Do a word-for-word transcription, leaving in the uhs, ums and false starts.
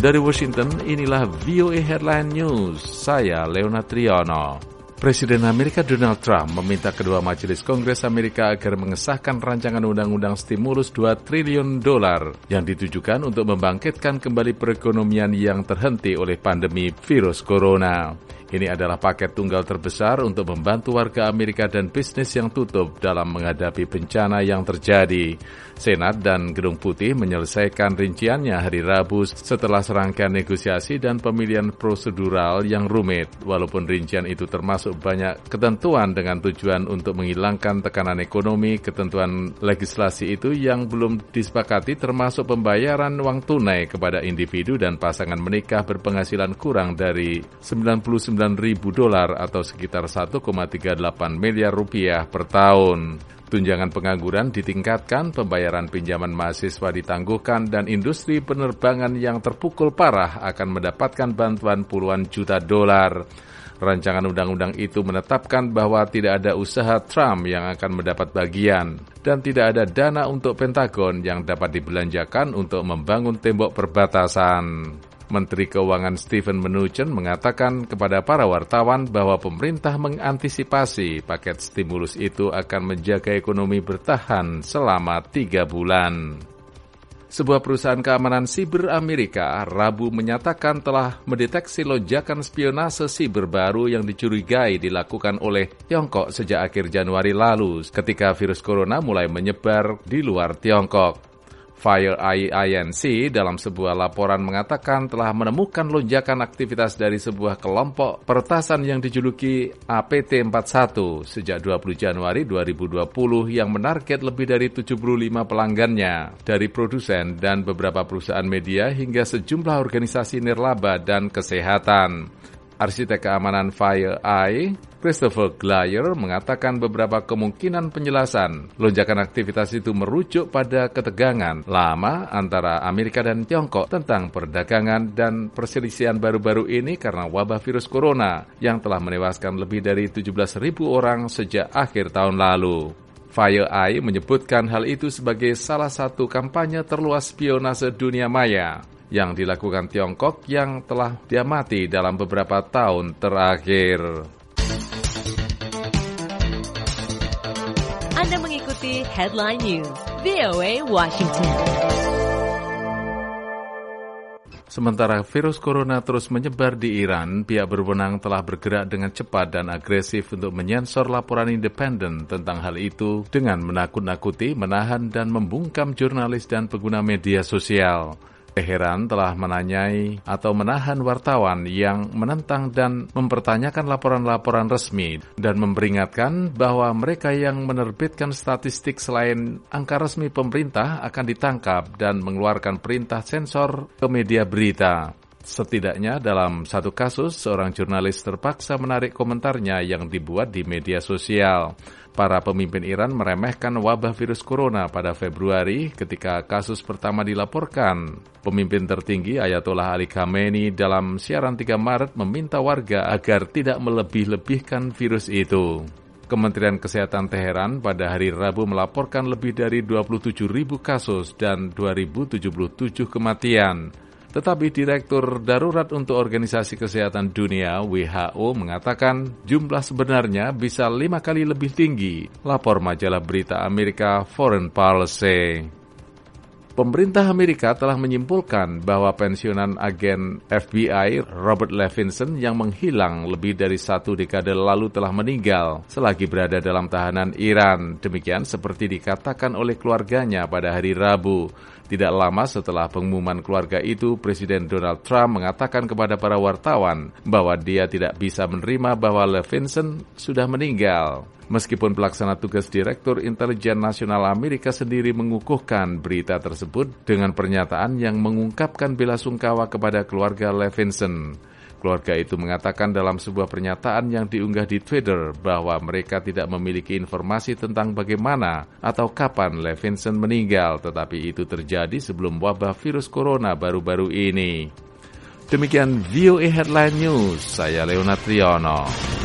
Dari Washington, inilah V O A Headline News. Saya Leonard Triono. Presiden Amerika Donald Trump meminta kedua majelis Kongres Amerika agar mengesahkan rancangan undang-undang stimulus dua triliun dolar yang ditujukan untuk membangkitkan kembali perekonomian yang terhenti oleh pandemi virus corona. Ini adalah paket tunggal terbesar untuk membantu warga Amerika dan bisnis yang tutup dalam menghadapi bencana yang terjadi. Senat dan Gedung Putih menyelesaikan rinciannya hari Rabu setelah serangkaian negosiasi dan pemilihan prosedural yang rumit. Walaupun rincian itu termasuk banyak ketentuan dengan tujuan untuk menghilangkan tekanan ekonomi, ketentuan legislasi itu yang belum disepakati termasuk pembayaran uang tunai kepada individu dan pasangan menikah berpenghasilan kurang dari sembilan puluh sembilan ribu dolar atau sekitar satu koma tiga delapan miliar rupiah per tahun. Tunjangan pengangguran ditingkatkan, pembayaran pinjaman mahasiswa ditangguhkan, dan industri penerbangan yang terpukul parah akan mendapatkan bantuan puluhan juta dolar. Rancangan undang-undang itu menetapkan bahwa tidak ada usaha Trump yang akan mendapat bagian, dan tidak ada dana untuk Pentagon yang dapat dibelanjakan untuk membangun tembok perbatasan. Menteri Keuangan Steven Mnuchin mengatakan kepada para wartawan bahwa pemerintah mengantisipasi paket stimulus itu akan menjaga ekonomi bertahan selama tiga bulan. Sebuah perusahaan keamanan siber Amerika Rabu menyatakan telah mendeteksi lonjakan spionase siber baru yang dicurigai dilakukan oleh Tiongkok sejak akhir Januari lalu ketika virus corona mulai menyebar di luar Tiongkok. FireEye Inc dalam sebuah laporan mengatakan telah menemukan lonjakan aktivitas dari sebuah kelompok peretasan yang dijuluki A P T empat puluh satu sejak dua puluh Januari dua ribu dua puluh yang menarget lebih dari tujuh puluh lima pelanggannya dari produsen dan beberapa perusahaan media hingga sejumlah organisasi nirlaba dan kesehatan. Arsitek keamanan FireEye, Christopher Glayer, mengatakan beberapa kemungkinan penjelasan. Lonjakan aktivitas itu merujuk pada ketegangan lama antara Amerika dan Tiongkok tentang perdagangan dan perselisihan baru-baru ini karena wabah virus corona yang telah menewaskan lebih dari tujuh belas ribu orang sejak akhir tahun lalu. FireEye menyebutkan hal itu sebagai salah satu kampanye terluas spionase dunia maya yang dilakukan Tiongkok yang telah diamati dalam beberapa tahun terakhir. Anda mengikuti Headline News, V O A Washington. Sementara virus corona terus menyebar di Iran, pihak berwenang telah bergerak dengan cepat dan agresif untuk menyensor laporan independen tentang hal itu dengan menakut-nakuti, menahan, dan membungkam jurnalis dan pengguna media sosial. Teheran telah menanyai atau menahan wartawan yang menentang dan mempertanyakan laporan-laporan resmi dan memperingatkan bahwa mereka yang menerbitkan statistik selain angka resmi pemerintah akan ditangkap dan mengeluarkan perintah sensor ke media berita. Setidaknya dalam satu kasus, seorang jurnalis terpaksa menarik komentarnya yang dibuat di media sosial. Para pemimpin Iran meremehkan wabah virus corona pada Februari ketika kasus pertama dilaporkan. Pemimpin tertinggi Ayatollah Ali Khamenei dalam siaran tiga Maret meminta warga agar tidak melebih-lebihkan virus itu. Kementerian Kesehatan Teheran pada hari Rabu melaporkan lebih dari dua puluh tujuh ribu kasus dan dua ribu tujuh puluh tujuh kematian. Tetapi Direktur Darurat untuk Organisasi Kesehatan Dunia W H O mengatakan jumlah sebenarnya bisa lima kali lebih tinggi, lapor majalah berita Amerika Foreign Policy. Pemerintah Amerika telah menyimpulkan bahwa pensiunan agen F B I Robert Levinson yang menghilang lebih dari satu dekade lalu telah meninggal selagi berada dalam tahanan Iran. Demikian seperti dikatakan oleh keluarganya pada hari Rabu. Tidak lama setelah pengumuman keluarga itu, Presiden Donald Trump mengatakan kepada para wartawan bahwa dia tidak bisa menerima bahwa Levinson sudah meninggal. Meskipun pelaksana tugas Direktur Intelijen Nasional Amerika sendiri mengukuhkan berita tersebut dengan pernyataan yang mengungkapkan bela sungkawa kepada keluarga Levinson. Keluarga itu mengatakan dalam sebuah pernyataan yang diunggah di Twitter bahwa mereka tidak memiliki informasi tentang bagaimana atau kapan Levinson meninggal, tetapi itu terjadi sebelum wabah virus corona baru-baru ini. Demikian V O A Headline News, saya Leonard Triono.